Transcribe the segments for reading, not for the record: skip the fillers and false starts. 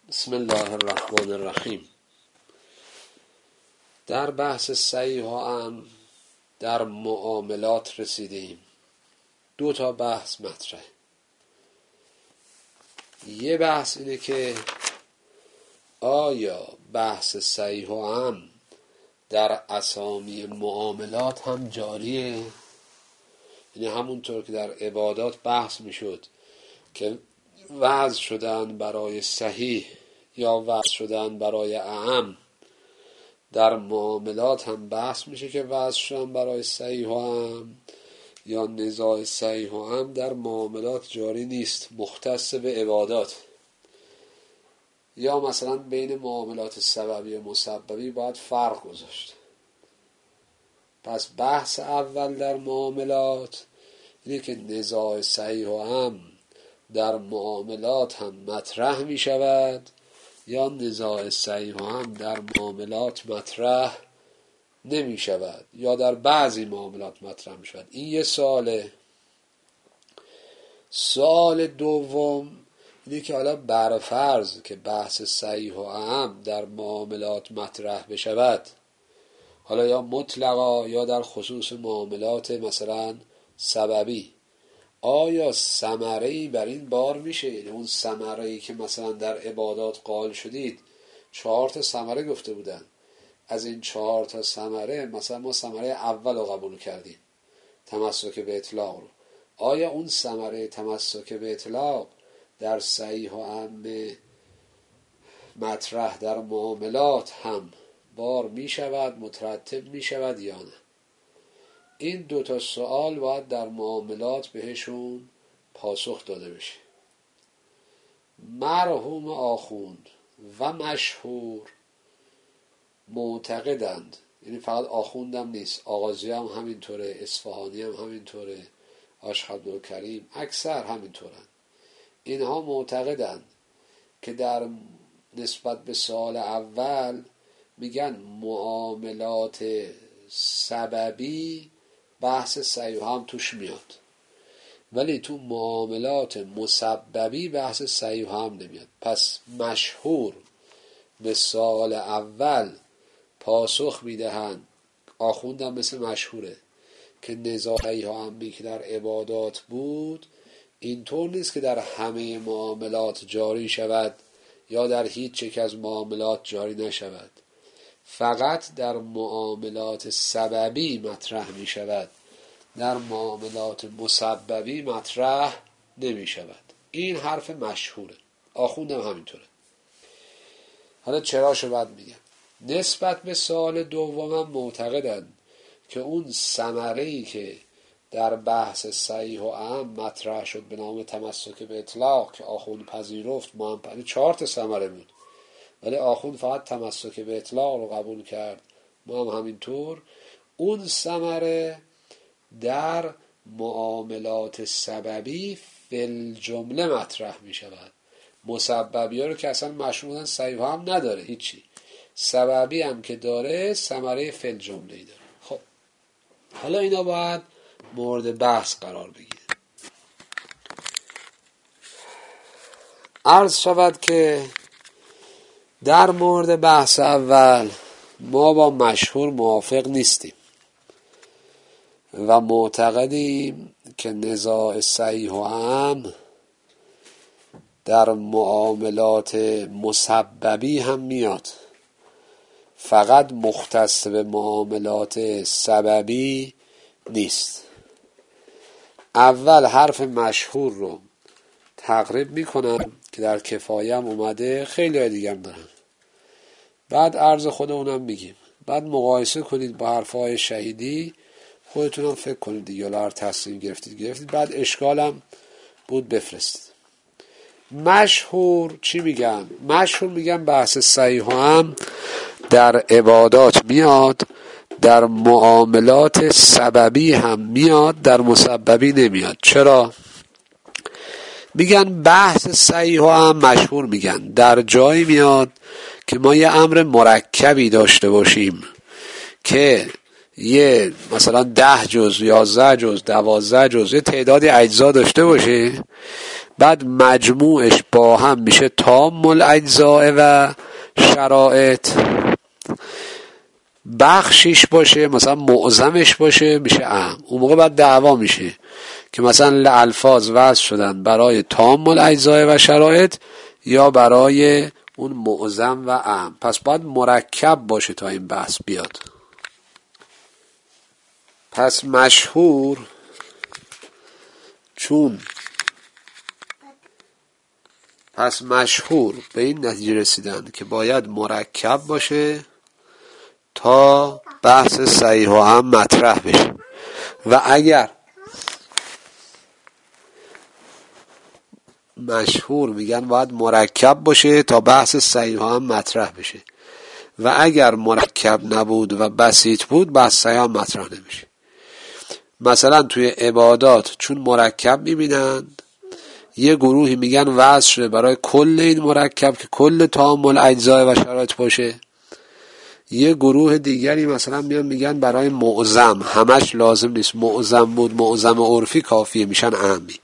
بسم الله الرحمن الرحیم. در بحث صحیح و امن در معاملات رسیدیم. 2 تا بحث مطرحه. یه بحث اینه که آیا بحث صحیح و امن در اسامی معاملات هم جاریه؟ یعنی همونطور که در عبادات بحث میشد که وضع شدن برای صحیح یا وضع شدن برای اعم، در معاملات هم بحث میشه که وضع شدن برای صحیح و اعم یا نزاع صحیح و اعم در معاملات جاری نیست، مختص به عبادات. یا مثلا بین معاملات سببی و مسببی باید فرق گذاشت. پس بحث اول در معاملات اینه که نزاع صحیح و اعم در معاملات هم مطرح می شود یا نزاع صحیح و اعم در معاملات مطرح نمی شود یا در بعضی معاملات مطرح می شود. این یه سواله. سوال دوم اینه که حالا برفرض که بحث صحیح و اعم در معاملات مطرح بشود، حالا یا مطلقا یا در خصوص معاملات مثلا سببی، آیا ثمره‌ای بر این بار میشه؟ یعنی اون ثمره‌ای که مثلا در عبادات قائل شدید 4 تا ثمره گفته بودن، از این 4 تا ثمره مثلا ما ثمره اول رو قبول کردیم، تمسک به اطلاق رو. آیا اون ثمره تمسک به اطلاق در صحیح و اعم مطرح در معاملات هم بار میشود، مترتب میشود یا نه؟ این 2 تا سوال باید در معاملات بهشون پاسخ داده بشه. مرحوم آخوند و مشهور معتقدند، یعنی فقط آخوندم نیست، آغازی هم همینطوره، اصفهانی هم همینطوره، عاشق عبدالکریم، اکثر همینطورن. اینها معتقدند که در نسبت به سوال اول میگن معاملات سببی بحث صحیح هم توش میاد، ولی تو معاملات مسببی بحث صحیح هم نمیاد. پس مشهور به سوال اول پاسخ میدهند، آخوندم مثل مشهوره، که نزاع صحیح همی که در عبادات بود اینطور نیست که در همه معاملات جاری شود یا در هیچ یک از معاملات جاری نشود، فقط در معاملات سببی مطرح می شود، در معاملات مسببی مطرح نمی شود. این حرف مشهوره، آخوندم همینطوره. حالا چراشو باید میگم. نسبت به سوال دومم معتقدند که اون ثمره‌ای که در بحث صحیح و اعم مطرح شد به نام تمسک به اطلاق که آخوند پذیرفت، ما هم 4 تا ثمره بود ولی آخوند فقط تمسک به اطلاق رو قبول کرد، ما هم همینطور. اون ثمره در معاملات سببی فی جمله مطرح می شود. مسببی ها رو که اصلا مشروطاً صحیح هم نداره هیچی، سببی هم که داره ثمره فی جمله داره. خب حالا اینا باید مورد بحث قرار بگیره. عرض شود که در مورد بحث اول ما با مشهور موافق نیستیم و معتقدیم که نزاع صحیح و اعم در معاملات مسببی هم میاد، فقط مختص به معاملات سببی نیست. اول حرف مشهور رو تقریب میکنم که در کفایه هم اومده، خیلی های دیگه هم دارن، بعد عرض خودمونم میگیم، بعد مقایسه کنید با حرفهای شهیدی، خودتونم فکر کنید دیگه، هر تصمیم گرفتید، بعد اشکالم بود بفرستید. مشهور چی میگن؟ مشهور میگن بحث صحیح هم در عبادات میاد، در معاملات سببی هم میاد، در مسببی نمیاد. چرا؟ میگن بحث صحیح هم مشهور میگن در جایی میاد که ما یه امر مرکبی داشته باشیم که یه مثلا 10 جزء 11 جزء 12 جزء یه تعدادی اجزا داشته باشه، بعد مجموعش با هم میشه تام الاجزاء و شرایط. بخشیش باشه مثلا معظمش باشه میشه اعم. اون موقع بعد دعوا میشه که مثلا الفاظ وضع شدن برای تام الاجزاء و شرایط یا برای اون معظم و اعم. پس باید مرکب باشه تا این بحث بیاد. پس مشهور به این نتیجه رسیدن که باید مرکب باشه تا بحث صحیح و هم مطرح بشه. و اگر مشهور میگن باید مرکب باشه تا بحث صحیح و هم مطرح بشه و اگر مرکب نبود و بسیط بود بحث صحیح هم مطرح نمیشه. مثلا توی عبادات چون مرکب میبینند یه گروهی میگن وضع شده برای کل این مرکب که کل تام الاجزاء و شرایط باشه، یه گروه دیگری مثلا میگن برای معظم همش لازم نیست، معظم بود معظم عرفی کافیه میشن اعمی.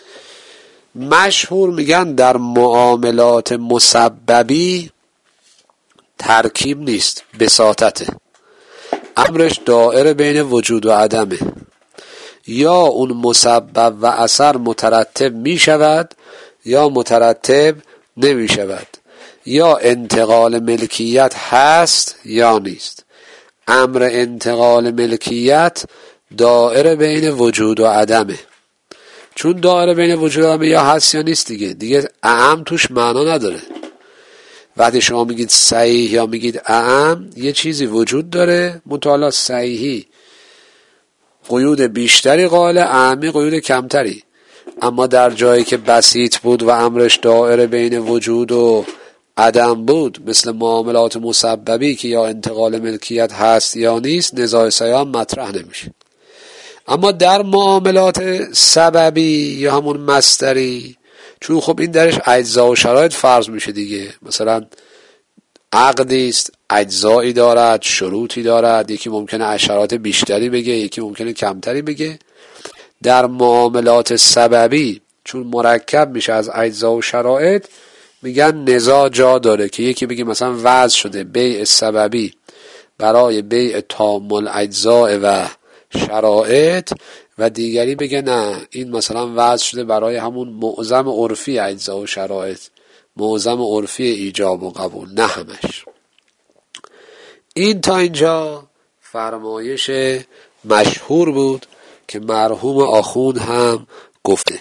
مشهور میگن در معاملات مسببی ترکیب نیست، بساطته، امرش دائره بین وجود و عدمه، یا اون مسبب و اثر مترتب می شود یا مترتب نمی شود، یا انتقال ملکیت هست یا نیست. امر انتقال ملکیت دائره بین وجود و عدمه. چون دائره بین وجود و عدمه یا هست یا نیست دیگه اعم توش معنا نداره. وقتی شما میگید صحیح یا میگید اعم یه چیزی وجود داره، مطالعه صحیحی قیود بیشتری قائل، اعمی قیود کمتری. اما در جایی که بسیط بود و امرش دائره بین وجود و عدم بود، مثل معاملات مسببی که یا انتقال ملکیت هست یا نیست، نزاع سیام مطرح نمیشه. اما در معاملات سببی یا همون مصدری، چون خب این درش اجزا و شرایط فرض میشه دیگه، مثلا عقدی است اجزایی دارد شروطی دارد، یکی ممکنه اشارات بیشتری بگه یکی ممکنه کمتری بگه. در معاملات سببی چون مرکب میشه از اجزا و شرایط میگن نزاع جا داره که یکی بگه مثلا وضع شده بیع سببی برای بیع تام الاجزاء و شرایط و دیگری بگه نه این مثلا وضع شده برای همون معظم عرفی اجزا و شرایط، معظم عرفی ایجاب و قبول، نه همش. این تا اینجا فرمایش مشهور بود که مرحوم آخوند هم گفته.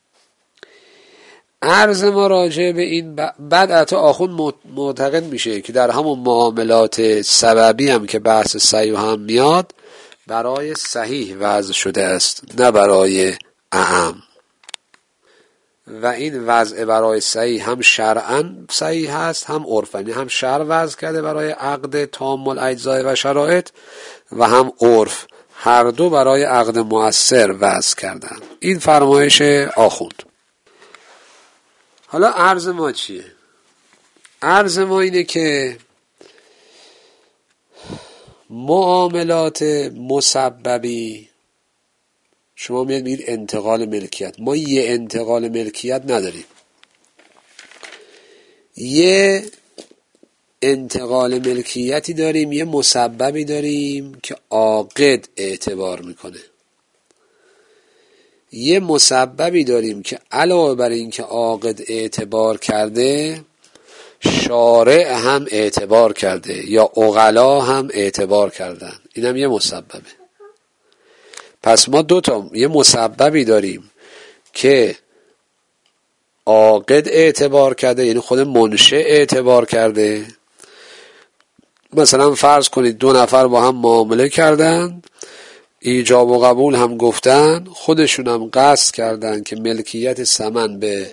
عرض ما راجع به این بعد حتی آخوند معتقد میشه که در همون معاملات سببی هم که بحث صحیح هم میاد برای صحیح وضع شده است نه برای اعم، و این وضع برای صحیح هم شرعاً صحیح هست هم عرفاً، هم شرع وضع کرده برای عقد تام الاجزاء و شرایط و هم عرف، هر دو برای عقد مؤثر وضع کردن. این فرمایش آخوند. حالا عرض ما چیه؟ عرض ما اینه که معاملات مسببی شما میگید انتقال ملکیت، ما یه انتقال ملکیت نداریم، یه انتقال ملکیتی داریم، یه مسببی داریم که عاقد اعتبار میکنه، یه مسببی داریم که علاوه بر این که عاقد اعتبار کرده شارع هم اعتبار کرده یا عقلا هم اعتبار کردن، اینم یه مسببه. پس ما دوتا یه مسببی داریم که عاقد اعتبار کرده یعنی خود منشأ اعتبار کرده. مثلا فرض کنید دو نفر با هم معامله کردن، ایجاب و قبول هم گفتن، خودشون هم قصد کردن که ملکیت ثمن به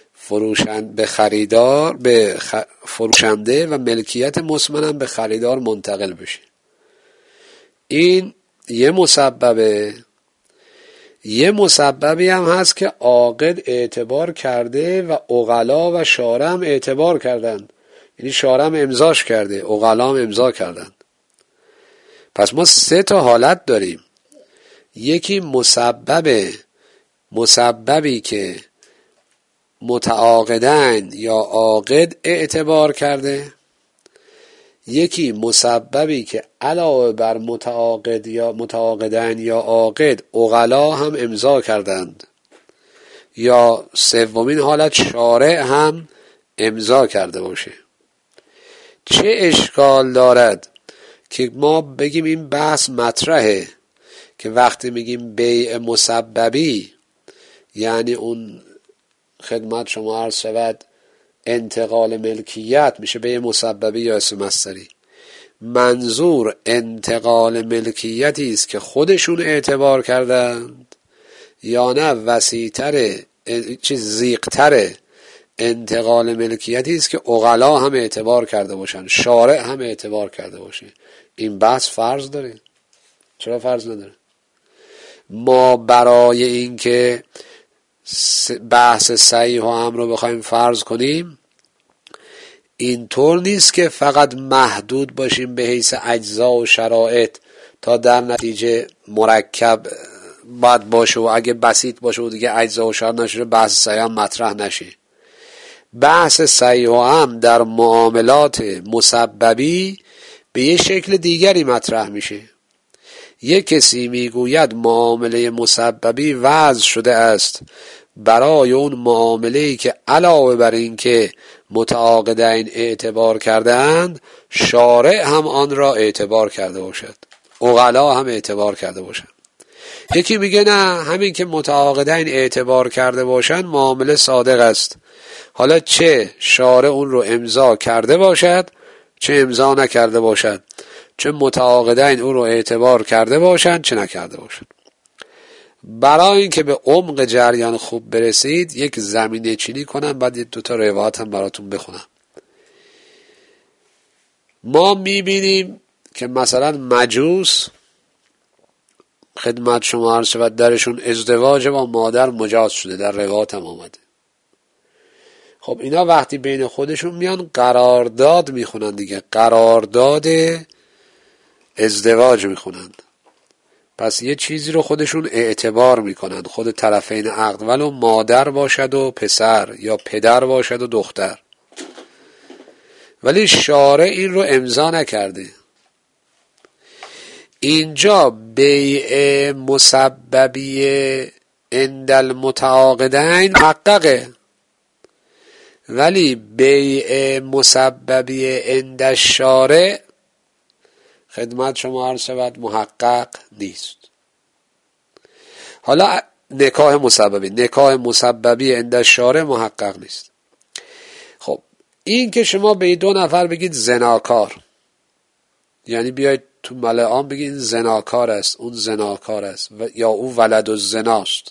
خریدار به فروشنده و ملکیت مثمن هم به خریدار منتقل بشه. این یه مسببه. یه مسببی هم هست که عاقد اعتبار کرده و عقلا و شارع هم اعتبار کردن، یعنی شارع هم امضاش کرده عقلا هم امضا کردن. پس ما سه تا حالت داریم. یکی مسببی که متعاقدین یا عاقد اعتبار کرده، یکی مسببی که علاوه بر متعاقد یا متعاقدین یا عاقد عقلا هم امضا کردند، یا سومین حالت شارع هم امضا کرده باشه. چه اشکال دارد که ما بگیم این بحث مطرحه که وقتی میگیم بیع مسببی یعنی اون خدمت شما عرض شود انتقال ملکیت میشه بیع مسببی یا اسم مصدری، منظور انتقال ملکیتی است که خودشون اعتبار کردند یا نه وسیع‌تره زیغ‌تره انتقال ملکیتی است که عقلا هم اعتبار کرده باشن، شارع هم اعتبار کرده باشه. این بحث فرض داره. چرا فرض نداره؟ ما برای اینکه بحث صحیح و امر رو بخوایم فرض کنیم اینطور نیست که فقط محدود باشیم به حیث اجزا و شرایط تا در نتیجه مرکب باید باشه و اگه بسیط باشه و دیگه اجزا و شرایط نشه بحث صحیح هم مطرح نشه. بحث صحیح و امر در معاملات مسببی به یه شکل دیگری مطرح میشه. یک کسی میگوید معامله مسببی وضع شده است برای اون معامله‌ای که علاوه بر این که متعاقدین اعتبار کردند شارع هم آن را اعتبار کرده باشد، عقلا هم اعتبار کرده باشند. یکی میگه نه، همین که متعاقدین اعتبار کرده باشند معامله صادق است، حالا چه شارع اون رو امضا کرده باشد چه امضا نکرده باشد، چه متعاقدین او رو اعتبار کرده باشند چه نکرده باشند. برای اینکه به عمق جریان خوب برسید یک زمینه چینی کنم، بعد دو تا روایت هم براتون بخونم. ما میبینیم که مثلا مجوس خدمت شما عرض شود درشون ازدواج با مادر مجاز شده، در روایت هم آمده. خب اینا وقتی بین خودشون میان قرارداد میخونن دیگه، قرارداد ازدواج میخونند. پس یه چیزی رو خودشون اعتبار میکنند، خود طرفین عقد، ولو مادر باشد و پسر یا پدر باشد و دختر، ولی شارع این رو امضا نکرده. اینجا بیع مسببی عند المتعاقدین محققه، ولی بیع مسببی عند الشارع خدمت شما عرض شود محقق نیست. حالا نکاح مسببی عند الشارع محقق نیست. خب این که شما به دو نفر بگید زناکار، یعنی بیاید تو ملأ عام بگید زناکار است، اون زناکار است یا او ولد الزناست.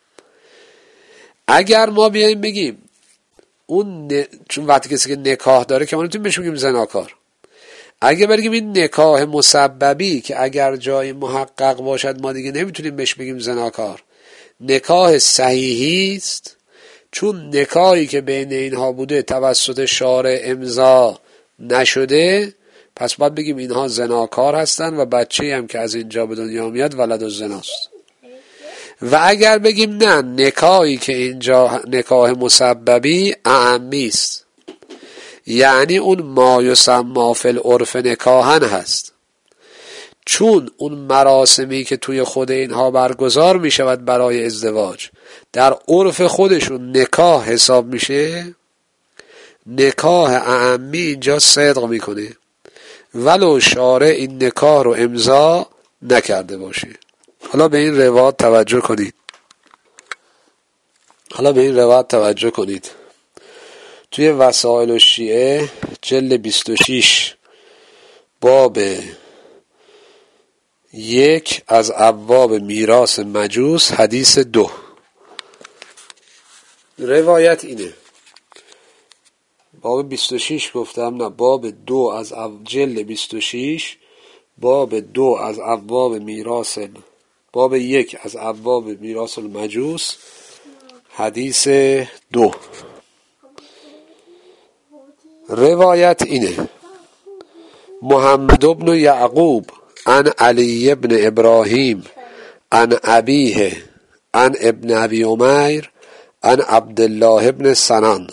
اگر ما بیاییم بگیم اون چون وقتی کسی که نکاح داره که ما نمیتونیم بهش بگیم زناکار، اگه بگیم این نکاح مسببی که اگر جای محقق باشد ما دیگه نمیتونیم بهش بگیم زناکار، نکاح صحیحی است، چون نکاحی که بین اینها بوده توسط شارع امضا نشده، پس باید بگیم اینها زناکار هستن و بچه‌ای هم که از اینجا به دنیا میاد ولد الزناست. و اگر بگیم نه، نکاحی که اینجا نکاح مسببی اعمی است، یعنی اون ما یسمى فی العرف نکاحن هست، چون اون مراسمی که توی خود اینها برگزار می شود برای ازدواج در عرف خودشون نکاح حساب میشه، نکاح اعمی اینجا صدق میکنه ولو شارع این نکاح رو امضا نکرده باشه. حالا به این روایت توجه کنید. توی وسائل الشیعه جلد 26 باب 1 از ابواب میراث مجوس حدیث 2 روایت اینه. باب 26 گفتم نه، باب 2 از جلد 26 باب 2 از ابواب میراث، باب 1 از ابواب میراث المجوس حدیث 2. روایت اینه: محمد بن یعقوب عن علی بن ابراهیم عن ابیه عن ابن ابی عمیر عن عبدالله ابن سنان،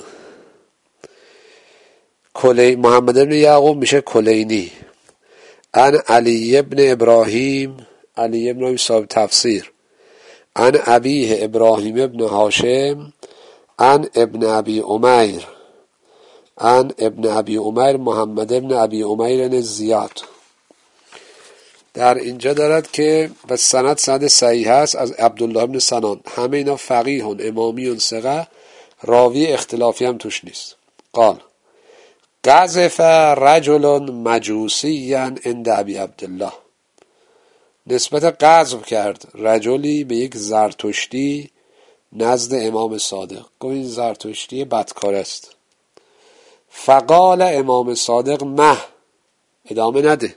محمد ابن یعقوب میشه کلینی، عن علی ابن ابراهیم، علی ابن ابراهیم صاحب تفسیر، عن ابیه ابراهیم ابن هاشم، عن ابن ابی عمیر، عن ابن ابی عمیر محمد ابن ابی عمیر زیاد. در اینجا دارد که به سند صحیح هست از عبدالله ابن سنان، همه اینا فقیهون امامیون ثقه، راوی اختلافی هم توش نیست. قال قذف رجل مجوسیا عند ابی عبدالله، نسبت قذف کرد رجلی به یک زرتشتی نزد امام صادق، گویا این زرتشتی بدکار است. فقال امام صادق مه، ادامه نده.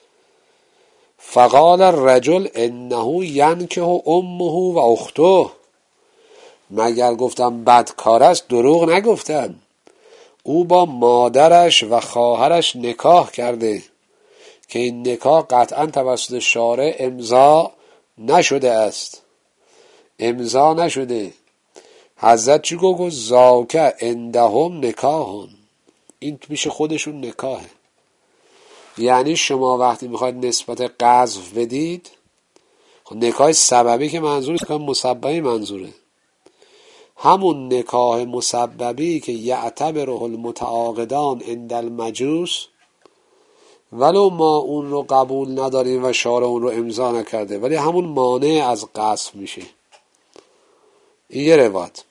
فقال الرجل انه ینکه امه و اخته، مگر گفتم بدکار است دروغ نگفتم، او با مادرش و خواهرش نکاح کرده که این نکاح قطعا توسط شارع امضا نشده است، امضا نشده. حضرت چی گفت؟ زاکه عندهم نکاحون، این پیش خودشون نکاحه. یعنی شما وقتی میخواید نسبت قذف بدید، نکاح سببی که منظور است، نکاح مسببی منظوره. همون نکاح مسببی که یعتبره المتعاقدان عند المجوس، ولو ما اون رو قبول نداریم و شارع اون رو امضا نکرده، ولی همون مانع از قذف میشه. این یه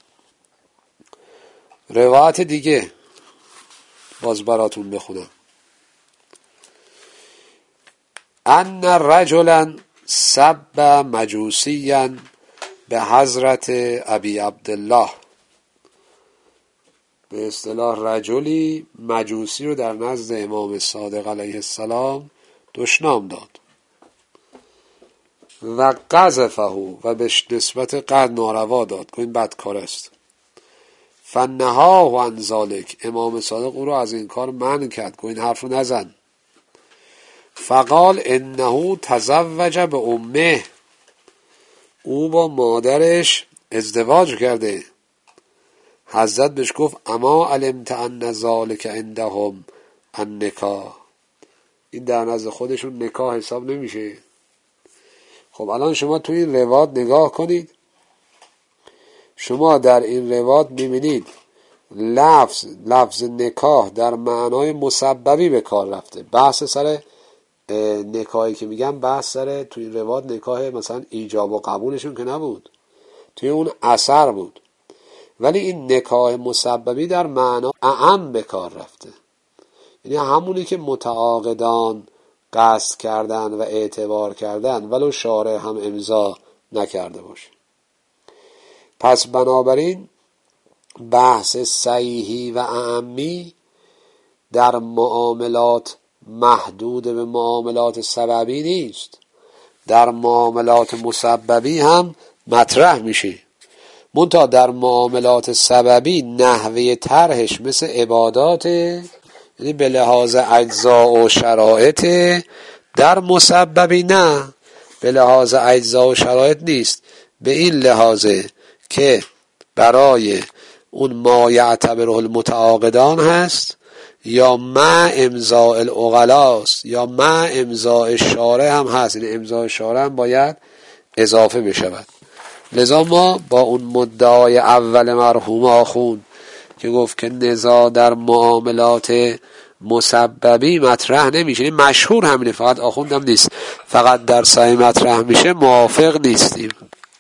روایت دیگه باز براتون بخونم. ان رجلا سب مجوسیا به حضرت ابی عبدالله، به اصطلاح رجلی مجوسی رو در نزد امام صادق علیه السلام دشنام داد و قذفه و به نسبت قد ناروا داد که این بدکار است. فنهاه عن ذلک، امام صادق او رو از این کار منع کرد که این حرف رو نزن. فقال انه تزوج به امه، او با مادرش ازدواج کرده. حضرت بهش گفت اما علمت ان ذلک عندهم النکاح، این در نزد خودشون نکاح حساب نمیشه. خب الان شما توی این روایت نگاه کنید، شما در این روایت میبینید لفظ نکاح در معنای مسببی به کار رفته. بحث سر نکاحی که میگم بحث سر توی این روایت نکاح مثلا ایجاب و قبولشون که نبود، توی اون اثر بود. ولی این نکاح مسببی در معنا اعم به کار رفته، یعنی همونی که متعاقدان قصد کردن و اعتبار کردن ولو شارع هم امضا نکرده باشه. پس بنابراین بحث صحیحی و اعمی در معاملات محدود به معاملات سببی نیست، در معاملات مسببی هم مطرح میشه. منتها در معاملات سببی نحوه طرحش مثل عبادات، یعنی به لحاظ اجزا و شرایط، در مسببی نه، به لحاظ اجزا و شرایط نیست. به این لحاظه که برای اون ما یعتبره المتعاقدان هست، یا مع امضاء العقلاست، یا مع امضاء شارع هم هست، یعنی امضاء شارع هم باید اضافه بشود. لذا ما با اون مدعای اول مرحوم آخوند که گفت که نزاع در معاملات مسببی مطرح نمیشه، این مشهور همینه، فقط آخوندم نیست، فقط در سعی مطرح میشه، موافق نیستیم.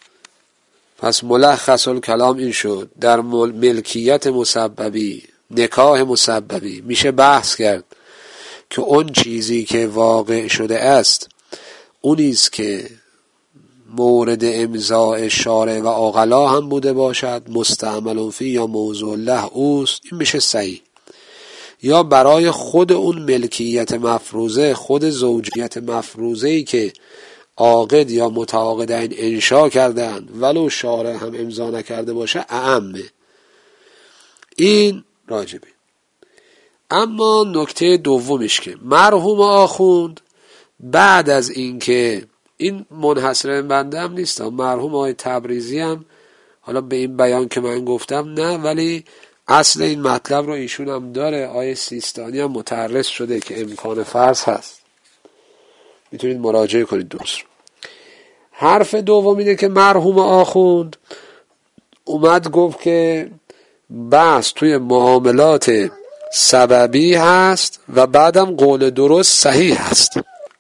پس ملخص الکلام این شد، در ملکیت مسببی، نکاح مسببی میشه بحث کرد که اون چیزی که واقع شده است اونیست که مورد امضاء شارع و عقلا هم بوده باشد، مستعمل فی یا موضوع له اوست، این میشه صحیح. یا برای خود اون ملکیت مفروضه، خود زوجیت مفروضه‌ای که عاقد یا متعاقدین انشا کردن ولو شارع هم امضا نکرده باشه اعمه. این راجبه. اما نکته دومش که مرحوم آخوند بعد از اینکه این منحصر بنده هم نیست، مرحوم آقای تبریزی هم حالا به این بیان که من گفتم نه، ولی اصل این مطلب رو ایشون هم داره. آیه سیستانی هم متعرض شده که امکان فرض هست، میتونید مراجعه کنید درست. حرف دوم اینه که مرحوم آخوند اومد گفت که بحث توی معاملات سببی هست و بعدم قول درست صحیح هست.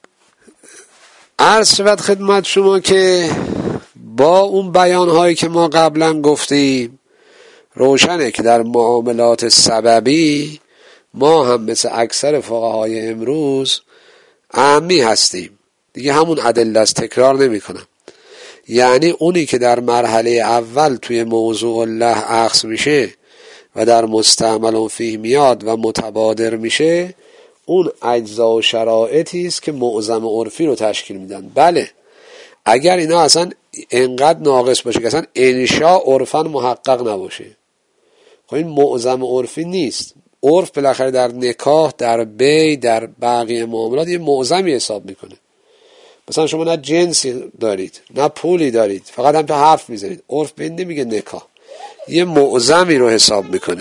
عرض شود خدمت شما که با اون بیانهایی که ما قبلا گفتیم روشنه که در معاملات سببی ما هم مثل اکثر فقهای امروز عامی هستیم دیگه، همون ادله است، تکرار نمی کنم. یعنی اونی که در مرحله اول توی موضوع الله اخذ میشه و در مستعمل فیه میاد و متبادر میشه، اون اجزا و شرایطی است که معظم عرفی رو تشکیل میدن. بله اگر اینا اصلا انقدر ناقص باشه که اصلا انشاء عرفا محقق نباشه، خب این معظم عرفی نیست. عرف بالاخره در نکاح، در بی، در بقیه معاملات یه معظمی حساب میکنه. مثلا شما نه جنسی دارید نه پولی دارید، فقط هم تو حرف میزنید، عرف به این نمیگه نکاح، یه معظمی رو حساب میکنه.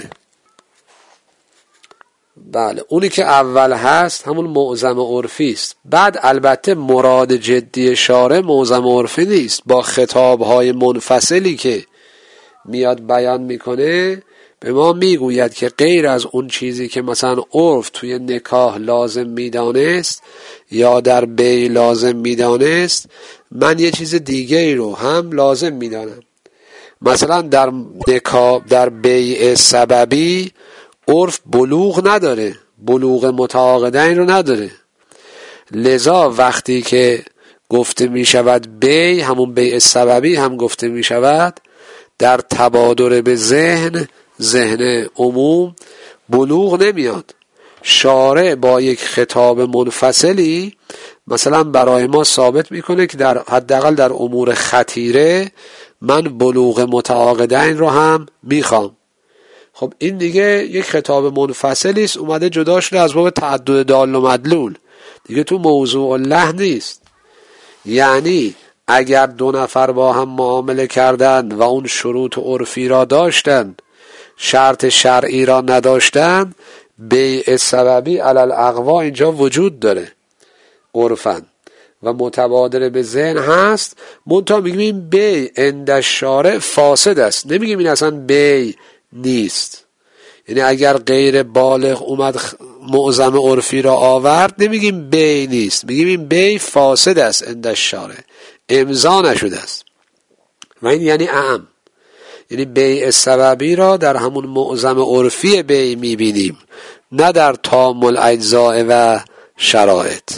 بله اونی که اول هست همون معظم عرفی است. بعد البته مراد جدی شارع معظم عرفی نیست، با خطابهای منفصلی که میاد بیان میکنه به ما میگوید که غیر از اون چیزی که مثلا عرف توی نکاح لازم میدانست یا در بی لازم میدانست، من یه چیز دیگه ای رو هم لازم میدانم. مثلا در نکاح، در بیع سببی عرف بلوغ نداره، بلوغ متعاقدین رو نداره، لذا وقتی که گفته می شود بی، همون بیع سببی هم گفته می شود در تبادر به ذهن عموم بلوغ نمیاد. شارع با یک خطاب منفصلی مثلا برای ما ثابت میکنه که در حداقل در امور خطیره من بلوغ متعاقدین رو هم میخوام. خب این دیگه یک خطاب منفصلی است، اومده جدا شده از باب تعدد دال و مدلول، دیگه تو موضوع الله نیست. یعنی اگر دو نفر با هم معامله کردند و اون شروط عرفی را داشتند، شرط شرعی را نداشتند، بیع سببی علی الاقوا اینجا وجود داره عرفاً و متبادر به ذهن هست. منتها میگیم این بیع عند الشارع فاسد است، نمیگیم این اصلا بیع نیست. یعنی اگر غیر بالغ اومد معظم عرفی را آورد نمیگیم بیع نیست، میگیم این بیع فاسد است عند الشارع، امضا نشده است. و این یعنی اعم، یعنی بیع سببی را در همون معظم عرفی بیع میبینیم، نه در تام الاجزاء و شرایط.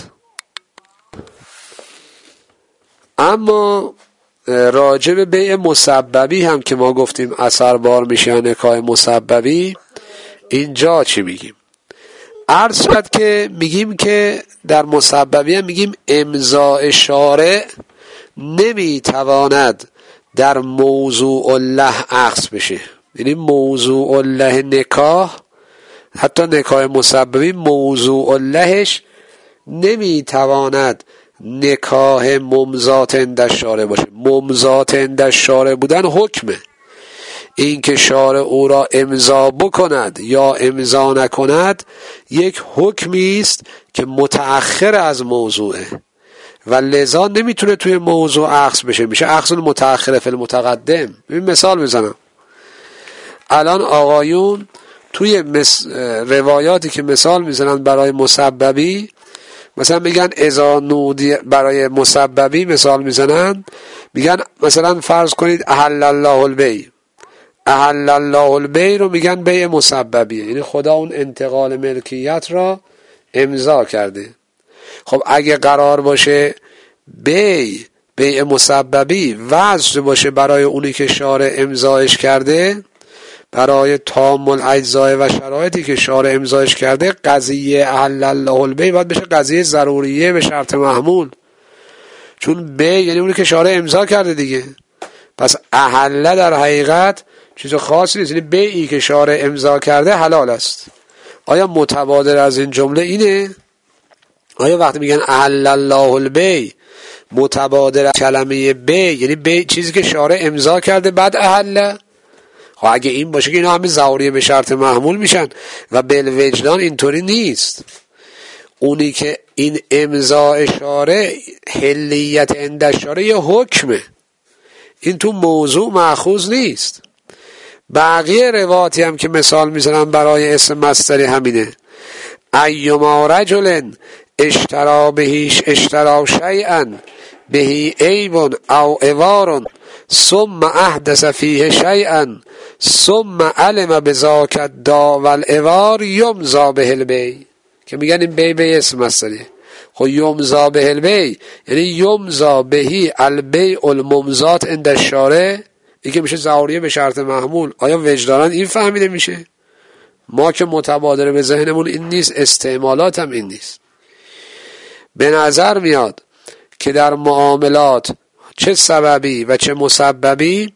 اما راجع به بیع مسببی هم که ما گفتیم اثر بار میشه نکاح مسببی، اینجا چی میگیم؟ عرض شد که میگیم که در مسببی هم میگیم امضاء شارع نمیتواند در موضوع الله اخذ بشه. یعنی موضوع الله نکاح، حتی نکاح مسببی موضوع اللهش نمیتواند نکاح ممضات عند الشارع باشه. ممضات عند الشارع بودن حکمه، این که شارع او را امضا بکند یا امضا نکند یک حکمی است که متأخر از موضوعه و لذا نمیتونه توی موضوع اخذ بشه، میشه اخذ المتأخر فی المتقدم. ببین مثال بزنم، الان آقایون توی روایاتی که مثال میزنن برای مسببی، مثلا میگن اذا نودی، برای مسببی مثال میزنن میگن مثلا فرض کنید احل الله البیع، احل الله البیع رو میگن بیع مسببیه، یعنی خدا اون انتقال ملکیت را امضا کرده. خب اگه قرار باشه بیع مسببی وضع باشه برای اونی که شارع امضاش کرده، برای تام الاجزاء و شرایطی که شارع امضاش کرده، قضیه احل الله البیع باید بشه قضیه ضروریه به شرط محمول، چون بیع یعنی اونی که شارع امضا کرده دیگه. پس احل در حقیقت چیز خاصی نیست، یعنی بیعی که شارع امضا کرده حلال است. آیا متبادر از این جمله اینه؟ آیا وقتی میگن احل الله البیع متبادر کلمه بی، یعنی بی چیزی که شارع امضا کرده بعد احله. خب اگه این باشه که اینا همه زوریه به شرط محمول میشن و بالوجدان اینطوری نیست. اونی که این امضا شارع حلیت عند شارع یه حکمه، این تو موضوع مأخوذ نیست. بقیه روایاتی هم که مثال میزنم برای اسم مصدری همینه. ایما رجل اشترا بهیش اشترا شیئا بهی عیب او عوار ثم احدث فیه شیئا ثم علم بذاک الدا والعوار یمضی به البی، که میگن این بی اسم مصدری. خب یمضی به البی یعنی یمضی بهی البیع الممضات عند الشارع، این که میشه زوریه به شرط محمول. آیا وجدانا این فهمیده میشه؟ ما که متبادر به ذهنمون این نیست، استعمالات هم این نیست. به نظر میاد که در معاملات چه سببی و چه مسببی،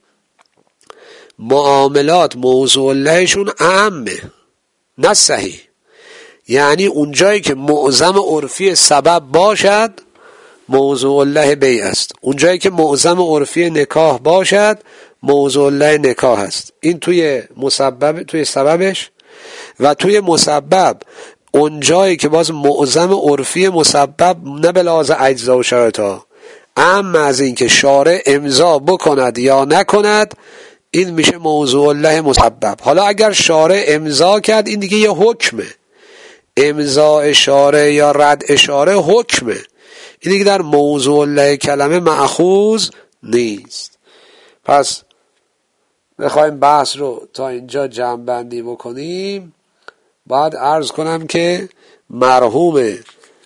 معاملات موضوع لهشون اعمه نه صحیح. یعنی اونجایی که معظم عرفی سبب باشد موضوع له بیع است، اونجایی که معظم عرفی نکاح باشد موضوع له نکاح است. این توی مسبب، توی سببش. و توی مسبب اونجایی که باز معظم عرفی مسبب نه به لحاظ اجزا و شرطا، اما از این که شارع امضا بکند یا نکند، این میشه موضوع له مسبب. حالا اگر شارع امضا کرد این دیگه یه حکمه، امضا اشاره یا رد اشاره حکمه، این دیگه در موضوع له کلمه مأخوذ نیست. پس بخوایم بحث رو تا اینجا جمع بندی بکنیم، باید عرض کنم که مرحوم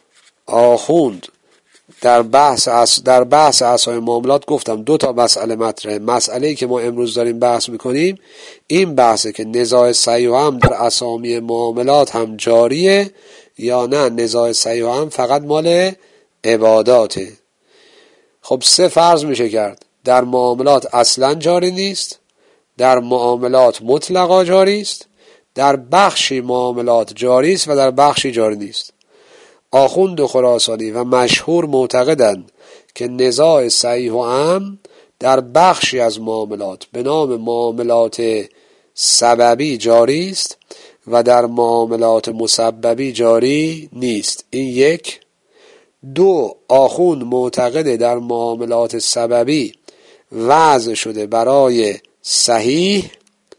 آخوند در بحث اسامی معاملات گفتم 2 تا مسئله مطرحه. مسئله‌ای که ما امروز داریم بحث میکنیم این بحثه که نزاع صحیح هم در اسامی معاملات هم جاریه یا نه نزاع صحیح هم فقط مال عباداته. خب 3 فرض میشه کرد: در معاملات اصلا جاری نیست، در معاملات مطلقا جاری است، در بخشی معاملات جاری است و در بخشی جاری نیست. آخوند خراسانی و مشهور معتقدند که نزاع صحیح و عام در بخشی از معاملات به نام معاملات سببی جاری است و در معاملات مسببی جاری نیست. این 1. 2. آخوند معتقده در معاملات سببی وضع شده برای صحیح،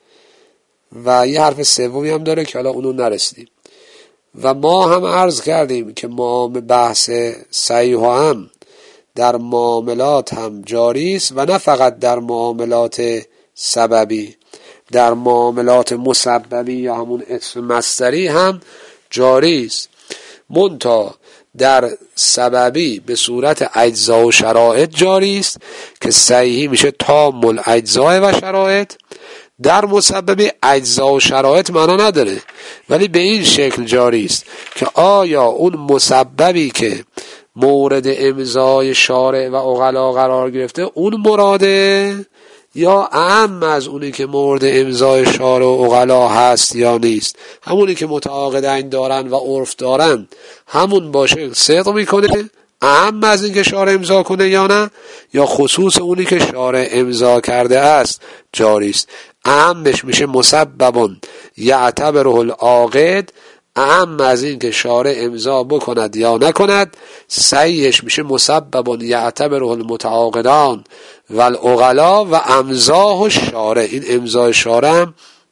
و یه حرف سومی هم داره که حالا اونو نرسیدیم. و ما هم عرض کردیم که بحث صحیح هم در معاملات هم جاری است و نه فقط در معاملات سببی، در معاملات مسببی یا همون اسم مصدری هم جاری است. منتها در سببی به صورت اجزا و شرایط جاری است که صحیحی میشه تام الاجزا و شرایط. در مسببی اجزا و شرایط معنا نداره، ولی به این شکل جاری است که آیا اون مسببی که مورد امضای شارع و عقلا قرار گرفته اون مراده یا اعم از اونی که مورد امضای شارع و عقلا هست یا نیست. همونی که متعاقدین دارن و عرف دارن همون باشه صدق میکنه، اعم از این که شارع امضا کنه یا نه، یا خصوص اونی که شارع امضا کرده است جاری است. اعمش میشه مسببون یعتبره العاقد، اعم از این که شارع امضا بکند یا نکند. صحیحش میشه مسببون یعتبره المتعاقدان و العقلا و امضاه الشارع. این امضای شارع هم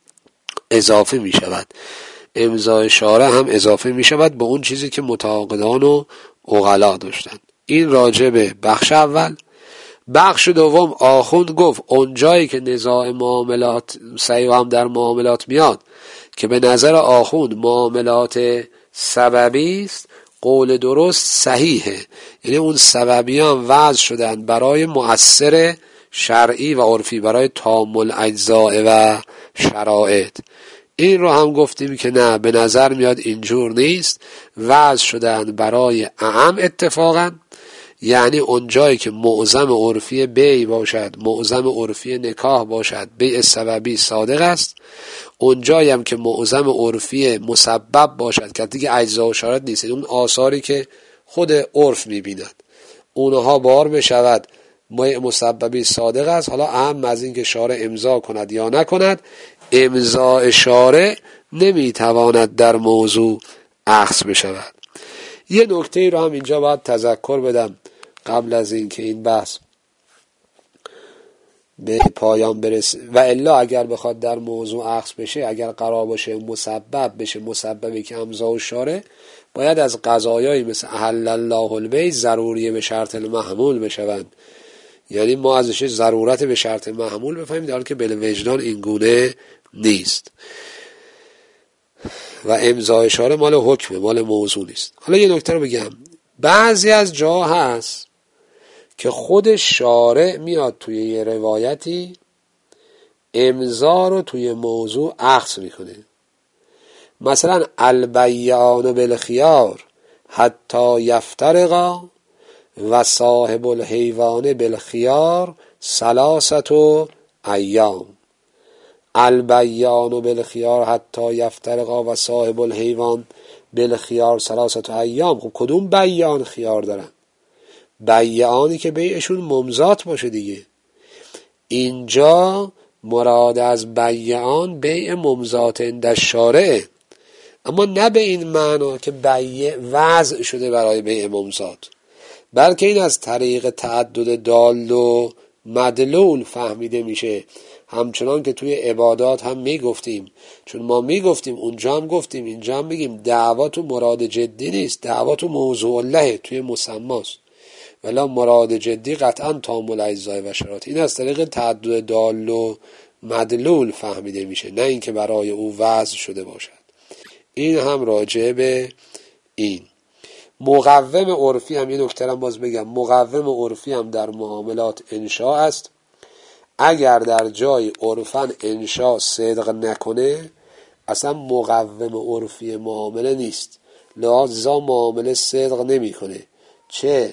اضافه میشود، امضای شارع هم اضافه میشود به اون چیزی که متعاقدان و عقلا داشتن. این راجع به بخش اول. بخش دوم آخوند گفت اونجایی که نزاع معاملات صحیح هم در معاملات میاد که به نظر آخوند معاملات سببی است، قول درست صحیحه، یعنی اون سببیان وضع شدن برای مؤثر شرعی و عرفی، برای تام الاجزاء و شرایط. این رو هم گفتیم که نه، به نظر میاد اینجور نیست، وضع شدن برای اعم اتفاقا، یعنی اونجایی که معظم عرفی بیع باشد، معظم عرفی نکاح باشد، بیع سببی صادق است. اونجایی هم که معظم عرفی مسبب باشد که دیگه اجزا و شرایط نیست، اون آثاری که خود عرف میبیند، اونها بار بشود مسببی صادق است. حالا اهم از این که شارع امضا کند یا نکند، امضاء شارع نمیتواند در موضوع اخذ بشود. یه نکته رو هم اینجا باید تذکر بدم قبل از این که این بحث به پایان برسه، و الا اگر بخواد در موضوع اخذ بشه، اگر قرار باشه مسبب بشه، مسببی که امضا و شارع، باید از قضایایی مثل احل الله البیع ضروریه به شرط المحمول بشوند. یعنی ما ازش ضرورت به شرط محمول بفهمیم، در حالی که بالوجدان این گونه نیست و امضای شارع مال حکمه، مال موضوع نیست. حالا یه نکته رو بگم، بعضی از جا هست که خود شارع میاد توی یه روایتی امضا رو توی موضوع اخذ میکنه. مثلا البیعان بالخیار حتی یفترقا و صاحب الحیوان بالخیار ثلاثه ایام. البیعان بالخیار حتی یفترقا و صاحب الحیوان بالخیار ثلاثه ایام. خب کدوم بیعان خیار دارن؟ بیعانی که بیعشون ممضات باشه دیگه. اینجا مراد از بیعان بیع ممضات عند الشارع، اما نه به این معنا که بیع وضع شده برای بیع ممضات، بلکه این از طریق تعدد دال و مدلول فهمیده میشه. همچنان که توی عبادات هم میگفتیم، چون ما میگفتیم اونجا هم گفتیم اینجا هم میگیم دعوا تو مراد جدی نیست، دعوا تو موضوع الله توی مسماست، ولی مراد جدی قطعا تامل اجزای و شرایط. این از طریق تعدد دال و مدلول فهمیده میشه، نه اینکه برای او وضع شده باشد. این هم راجع به این مقوم عرفی هم یه نکته هم باز بگم، مقوم عرفی هم در معاملات انشاء است. اگر در جای عرفاً انشاء صدق نکنه اصلا مقوم عرفی معامله نیست، لذا معامله صدق نمیکنه، چه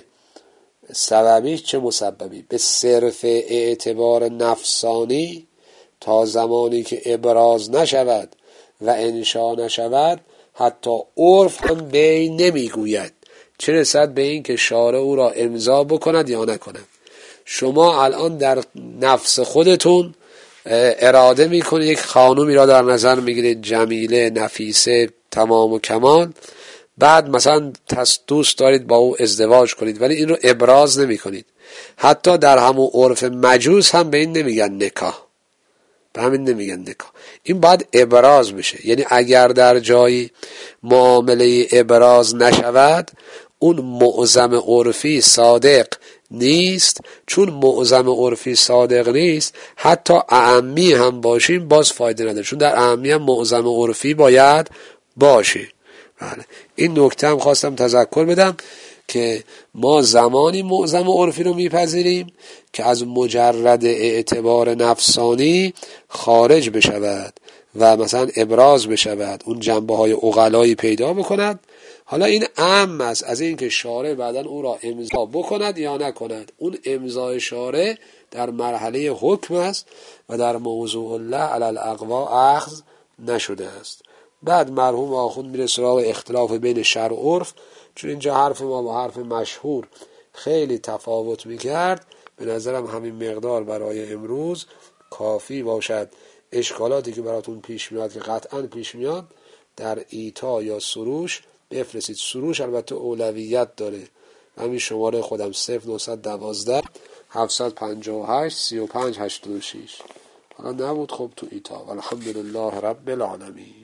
سببی چه مسببی، به صرف اعتبار نفسانی تا زمانی که ابراز نشود و انشاء نشود حتی عرف هم بی نمیگوید، چه رسد به این که شارع او را امضا بکند یا نکند. شما الان در نفس خودتون اراده میکنید یک خانومی را در نظر میگیرید، جمیله، نفیسه، تمام و کمال، بعد مثلا دوست دارید با او ازدواج کنید، ولی این رو ابراز نمی کنید. حتی در همون عرف مجوز هم به این نمیگن نکاح، به همین نمیگن نکاح، این باید ابراز بشه. یعنی اگر در جایی معامله ابراز نشود اون معظم عرفی صادق نیست. چون معظم عرفی صادق نیست حتی اعمی هم باشیم باز فایده نداره، چون در اعمی هم معظم عرفی باید باشه. بله. این نکته هم خواستم تذکر بدم که ما زمانی معظم عرفی رو میپذیریم که از مجرد اعتبار نفسانی خارج بشود و مثلا ابراز بشود، اون جنبه های عقلایی پیدا بکند. حالا این اهم است از این که شارع بعداً او را امضا بکند یا نکند. اون امضای شارع در مرحله حکم است و در موضوع الله علی الاقوا اخذ نشده است. بعد مرحوم آخوند میره سراغ اختلاف بین شرع و عرف، چون اینجا حرف ما با حرف مشهور خیلی تفاوت میکرد. به نظرم همین مقدار برای امروز کافی باشد. اشکالاتی که براتون پیش میاد که قطعا پیش میاد در ایتا یا سروش بفرستید. سروش البته اولویت داره. همین شماره خودم 0912 758 3586. حالا نبود خب تو ایتا. الحمدلله رب العالمین.